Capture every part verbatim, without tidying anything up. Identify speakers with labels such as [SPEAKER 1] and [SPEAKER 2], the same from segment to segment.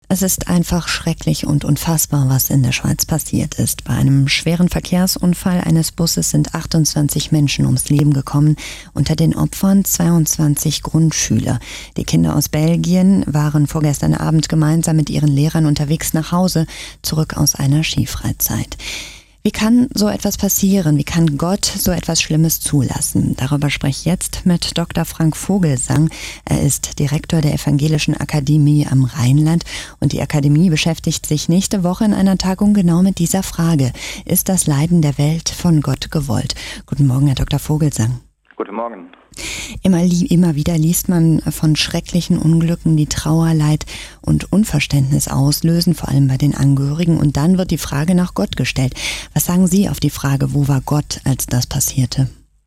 [SPEAKER 1] Es ist einfach schrecklich und unfassbar, was in der Schweiz passiert ist. Bei einem schweren Verkehrsunfall eines Busses sind achtundzwanzig Menschen ums Leben gekommen. Unter den Opfern zweiundzwanzig Grundschüler. Die Kinder aus Belgien waren vorgestern Abend gemeinsam mit ihren Lehrern unterwegs nach Hause, zurück aus einer Skifreizeit. Wie kann so etwas passieren? Wie kann Gott so etwas Schlimmes zulassen? Darüber spreche ich jetzt mit Doktor Frank Vogelsang. Er ist Direktor der Evangelischen Akademie am Rheinland und die Akademie beschäftigt sich nächste Woche in einer Tagung genau mit dieser Frage. Ist das Leiden der Welt von Gott gewollt? Guten Morgen, Herr Doktor Vogelsang.
[SPEAKER 2] Guten Morgen.
[SPEAKER 1] Immer, immer wieder liest man von schrecklichen Unglücken, die Trauer, Leid und Unverständnis auslösen, vor allem bei den Angehörigen. Und dann wird die Frage nach Gott gestellt. Was sagen Sie auf die Frage, wo war Gott, als das passierte?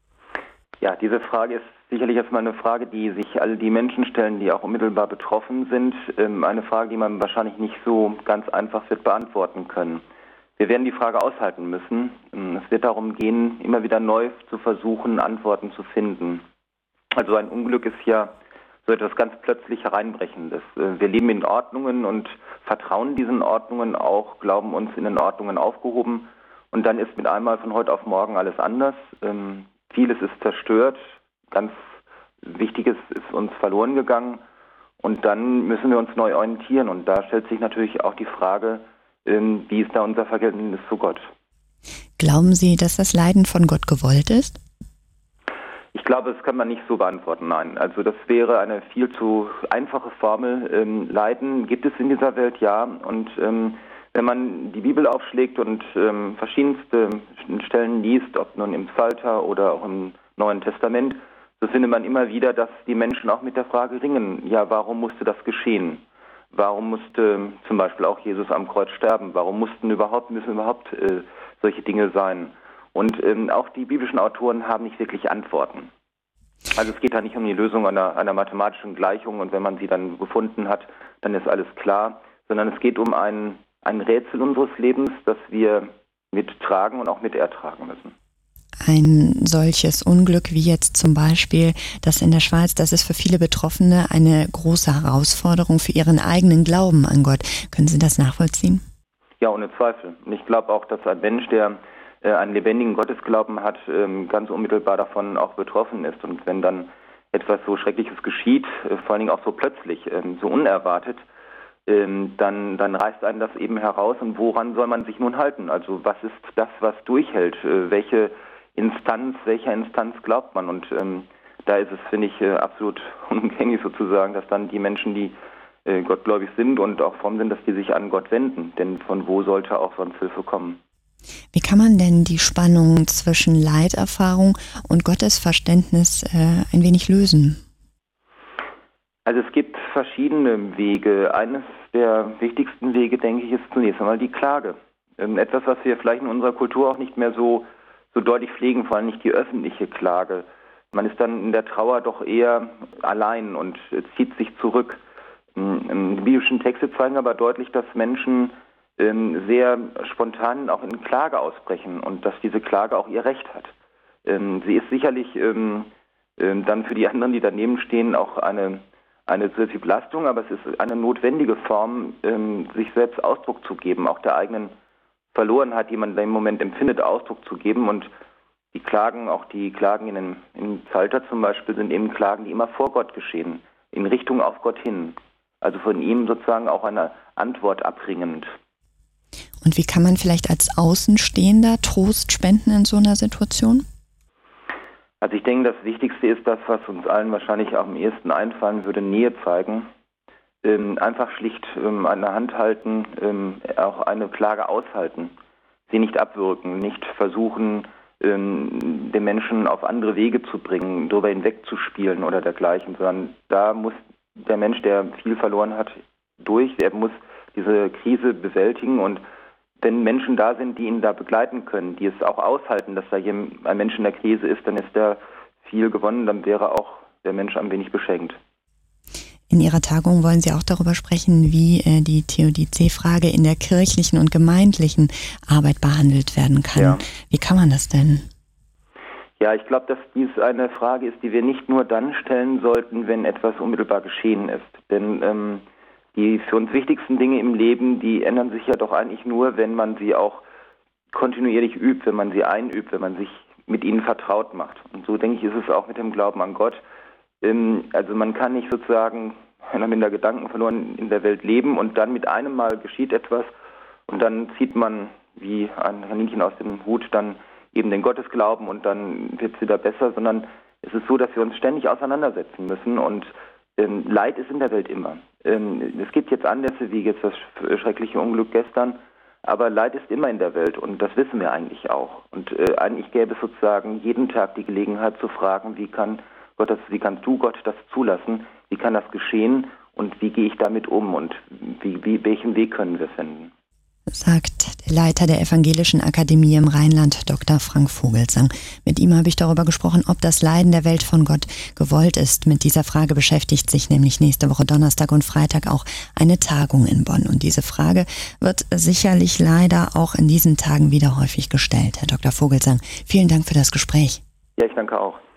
[SPEAKER 2] Ja, diese Frage ist sicherlich erstmal eine Frage, die sich all die Menschen stellen, die auch unmittelbar betroffen sind. Eine Frage, die man wahrscheinlich nicht so ganz einfach wird beantworten können. Wir werden die Frage aushalten müssen. Es wird darum gehen, immer wieder neu zu versuchen, Antworten zu finden. Also ein Unglück ist ja so etwas ganz plötzlich Hereinbrechendes. Wir leben in Ordnungen und vertrauen diesen Ordnungen auch, glauben uns in den Ordnungen aufgehoben. Und dann ist mit einmal von heute auf morgen alles anders. Ähm, vieles ist zerstört, ganz Wichtiges ist uns verloren gegangen. Und dann müssen wir uns neu orientieren. Und da stellt sich natürlich auch die Frage, ähm, wie ist da unser Verhältnis zu Gott?
[SPEAKER 1] Glauben Sie, dass das Leiden von Gott gewollt ist?
[SPEAKER 2] Ich glaube, das kann man nicht so beantworten, nein. Also das wäre eine viel zu einfache Formel. Ähm, Leiden gibt es in dieser Welt, ja. Und ähm, wenn man die Bibel aufschlägt und ähm, verschiedenste Stellen liest, ob nun im Psalter oder auch im Neuen Testament, so findet man immer wieder, dass die Menschen auch mit der Frage ringen, ja, warum musste das geschehen? Warum musste zum Beispiel auch Jesus am Kreuz sterben? Warum mussten überhaupt, müssen überhaupt äh, solche Dinge sein? Und ähm, auch die biblischen Autoren haben nicht wirklich Antworten. Also es geht da nicht um die Lösung einer, einer mathematischen Gleichung und wenn man sie dann gefunden hat, dann ist alles klar, sondern es geht um ein, ein Rätsel unseres Lebens, das wir mittragen und auch mit ertragen müssen.
[SPEAKER 1] Ein solches Unglück wie jetzt zum Beispiel das in der Schweiz, das ist für viele Betroffene eine große Herausforderung für ihren eigenen Glauben an Gott. Können Sie das nachvollziehen?
[SPEAKER 2] Ja, ohne Zweifel. Und ich glaube auch, dass ein Mensch, der äh, einen lebendigen Gottesglauben hat, ähm, ganz unmittelbar davon auch betroffen ist. Und wenn dann etwas so Schreckliches geschieht, äh, vor allen Dingen auch so plötzlich, ähm, so unerwartet, ähm, dann, dann reißt einen das eben heraus. Und woran soll man sich nun halten? Also was ist das, was durchhält? Äh, welche Instanz, welcher Instanz glaubt man? Und ähm, da ist es, finde ich, äh, absolut unumgänglich sozusagen, dass dann die Menschen, die äh, gottgläubig sind und auch fromm sind, dass die sich an Gott wenden. Denn von wo sollte auch sonst Hilfe kommen?
[SPEAKER 1] Wie kann man denn die Spannung zwischen Leiterfahrung und Gottesverständnis äh, ein wenig lösen?
[SPEAKER 2] Also es gibt verschiedene Wege. Eines der wichtigsten Wege, denke ich, ist zunächst einmal die Klage. Ähm, etwas, was wir vielleicht in unserer Kultur auch nicht mehr so so deutlich pflegen, vor allem nicht die öffentliche Klage. Man ist dann in der Trauer doch eher allein und zieht sich zurück. Die biblischen Texte zeigen aber deutlich, dass Menschen sehr spontan auch in Klage ausbrechen und dass diese Klage auch ihr Recht hat. Sie ist sicherlich dann für die anderen, die daneben stehen, auch eine, eine zusätzliche Belastung, aber es ist eine notwendige Form, sich selbst Ausdruck zu geben, auch der eigenen Verlorenheit, die man im Moment empfindet, Ausdruck zu geben. Und die Klagen, auch die Klagen in den, im Psalter zum Beispiel, sind eben Klagen, die immer vor Gott geschehen, in Richtung auf Gott hin. Also von ihm sozusagen auch eine Antwort abringend.
[SPEAKER 1] Und wie kann man vielleicht als Außenstehender Trost spenden in so einer Situation?
[SPEAKER 2] Also ich denke, das Wichtigste ist das, was uns allen wahrscheinlich am ehesten einfallen würde, Nähe zeigen. Ähm, einfach schlicht ähm, eine Hand halten, ähm, auch eine Klage aushalten, sie nicht abwürgen, nicht versuchen, ähm, den Menschen auf andere Wege zu bringen, darüber hinwegzuspielen oder dergleichen, sondern da muss der Mensch, der viel verloren hat, durch, er muss diese Krise bewältigen und wenn Menschen da sind, die ihn da begleiten können, die es auch aushalten, dass da ein Mensch in der Krise ist, dann ist da viel gewonnen, dann wäre auch der Mensch ein wenig beschenkt.
[SPEAKER 1] In Ihrer Tagung wollen Sie auch darüber sprechen, wie äh, die Theodizee-Frage in der kirchlichen und gemeindlichen Arbeit behandelt werden kann. Ja. Wie kann man das denn?
[SPEAKER 2] Ja, ich glaube, dass dies eine Frage ist, die wir nicht nur dann stellen sollten, wenn etwas unmittelbar geschehen ist. Denn ähm, die für uns wichtigsten Dinge im Leben, die ändern sich ja doch eigentlich nur, wenn man sie auch kontinuierlich übt, wenn man sie einübt, wenn man sich mit ihnen vertraut macht. Und so, denke ich, ist es auch mit dem Glauben an Gott. Ähm, also man kann nicht sozusagen minder Gedanken verloren in der Welt leben und dann mit einem Mal geschieht etwas und dann zieht man wie ein Kaninchen aus dem Hut dann eben den Gottesglauben und dann wird es wieder besser, sondern es ist so, dass wir uns ständig auseinandersetzen müssen und ähm, Leid ist in der Welt immer. Ähm, es gibt jetzt Anlässe wie jetzt das schreckliche Unglück gestern, aber Leid ist immer in der Welt und das wissen wir eigentlich auch. Und äh, eigentlich gäbe es sozusagen jeden Tag die Gelegenheit zu fragen, wie kann Gott das, wie kannst du Gott das zulassen? Wie kann das geschehen? Und wie gehe ich damit um? Und wie, wie, welchen Weg können wir finden?
[SPEAKER 1] Sagt der Leiter der Evangelischen Akademie im Rheinland, Doktor Frank Vogelsang. Mit ihm habe ich darüber gesprochen, ob das Leiden der Welt von Gott gewollt ist. Mit dieser Frage beschäftigt sich nämlich nächste Woche Donnerstag und Freitag auch eine Tagung in Bonn. Und diese Frage wird sicherlich leider auch in diesen Tagen wieder häufig gestellt. Herr Doktor Vogelsang, vielen Dank für das Gespräch.
[SPEAKER 2] Ja, ich danke auch.